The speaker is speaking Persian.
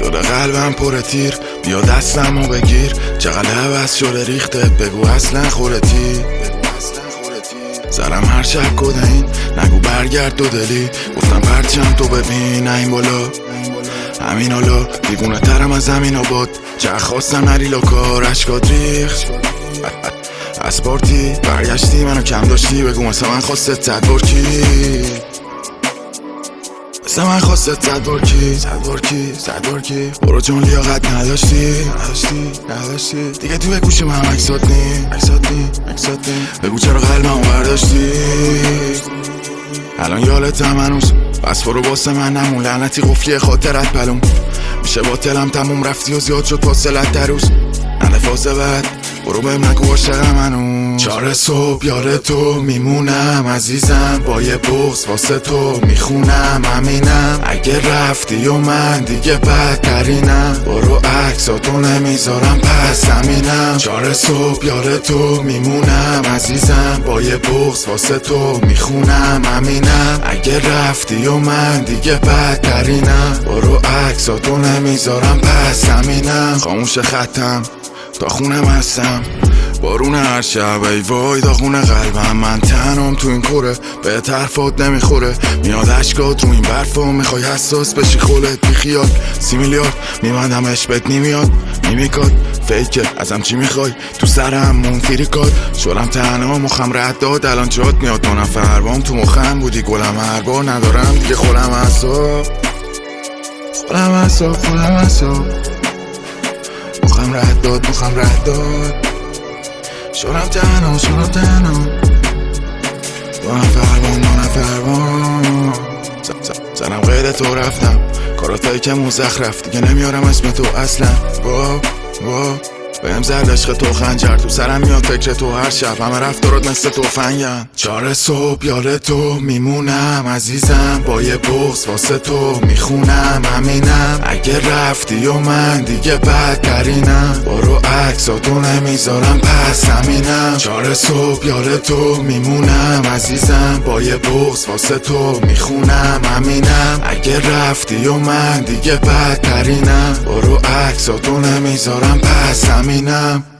شده قلبم پر تیر، بیا دستمو بگیر، چقدر عوض شده ریختت، بگو اصلا خودتی. زرم هر شب کدین، نگو برگرد دو دلی، گفتم پرچم تو ببین این بالا همین حالا، دیوونه ترم از همین آباد، چه خواستم نری لاکار اشکات ریخت از پارتی برگشتی منو کم داشتی، بگو مثل من خواستت 100 بار کی، مثل من خواستت 100 بار کی، 100 بار کی، 100 بار کی، برو چون لیاقت نداشتی دیگه تو گوش من عکسات نی، بگو چرا قلبمو برداشتی، الان یالتم هنوز، بس برو واسه من نمون، لعنتی قفلی خاطرت پلوم میشه با تلم تموم، رفتی و زیاد شد فاصلت در روز، نده فازه بد برو بهم نگو عاشق منو، 4 صبح یاد تو میمونم عزیزم، با یه بغض واسه تو میخونم همینم، اگه رفتی و من دیگه بدترینم، برو عکساتو نمیذارم پس همینم، 4 صبح یاد تو میمونم عزیزم، با یه بغض واسه تو میخونم همینم، اگه رفتی و من دیگه بدترینم، برو عکساتو نمیذارم پس همینم، خاموش خطم تا خونم هستم، بارون هر شب ای وای داغون قلبم، من تنم تو این کوره به طرفات نمیخوره، میاد اشکات رو این برفا، میخوای حساس بشی خولت بی خیال، 30 میلیارد میمندمش بهت نمیاد میمیکاد فیکه، ازم چی میخوای تو سرم منفیریکات، شلم تنها مخم رد داد الان جات میاد، 2 نفر بام تو مخم بودی گلم هر بار ندارم دیگه خودم حساب مخم رد داد شدم تنها 2 نفر بام زنم غیر تو رفتم، کاراتایی که مزخرف دیگه نمیارم اسم تو اصلا، بهم زد عشق تو خنجر، تو سرم میاد فکر تو هر شب، همه رفتارات مثل توفنگن، 4 صبح یاد تو میمونم عزیزم، با یه بغض واسه تو میخونم همینم، اگه رفتی و من دیگه بدترینم، برو عکساتو نمیذارم پس همینم، 4 صبح یاد تو میمونم عزیزم، با یه بغض واسه تو میخونم همینم، اگه رفتی و من دیگه بدترینم، برو عکساتو نمیذارم پس همینم.